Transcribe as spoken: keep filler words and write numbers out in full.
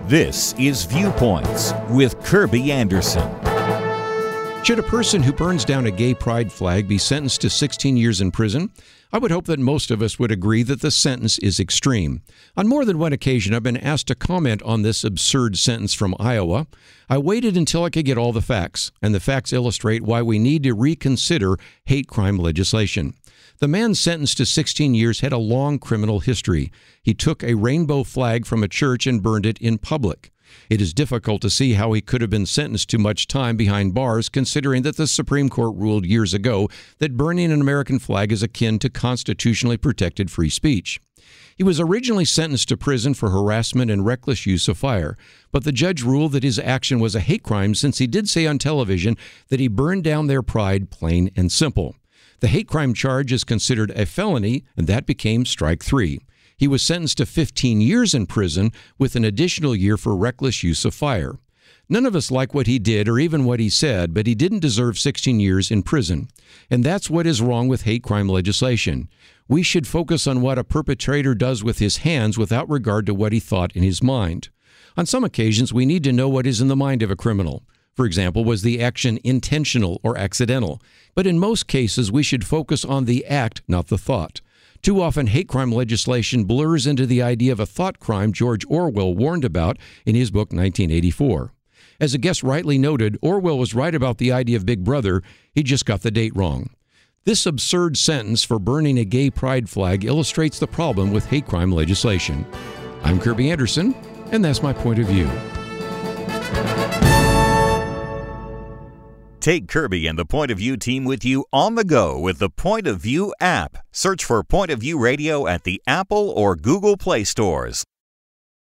This is Viewpoints with Kirby Anderson. Should a person who burns down a gay pride flag be sentenced to sixteen years in prison? I would hope that most of us would agree that the sentence is extreme. On more than one occasion, I've been asked to comment on this absurd sentence from Iowa. I waited until I could get all the facts, and the facts illustrate why we need to reconsider hate crime legislation. The man sentenced to sixteen years had a long criminal history. He took a rainbow flag from a church and burned it in public. It is difficult to see how he could have been sentenced to much time behind bars, considering that the Supreme Court ruled years ago that burning an American flag is akin to constitutionally protected free speech. He was originally sentenced to prison for harassment and reckless use of fire, but the judge ruled that his action was a hate crime since he did say on television that he burned down their pride, plain and simple. The hate crime charge is considered a felony, and that became strike three. He was sentenced to fifteen years in prison with an additional year for reckless use of fire. None of us like what he did or even what he said, but he didn't deserve sixteen years in prison. And that's what is wrong with hate crime legislation. We should focus on what a perpetrator does with his hands without regard to what he thought in his mind. On some occasions, we need to know what is in the mind of a criminal. For example, was the action intentional or accidental? But in most cases, we should focus on the act, not the thought. Too often, hate crime legislation blurs into the idea of a thought crime George Orwell warned about in his book nineteen eighty-four. As a guest rightly noted, Orwell was right about the idea of Big Brother. He just got the date wrong. This absurd sentence for burning a gay pride flag illustrates the problem with hate crime legislation. I'm Kirby Anderson, and that's my point of view. Take Kirby and the Point of View team with you on the go with the Point of View app. Search for Point of View Radio at the Apple or Google Play stores.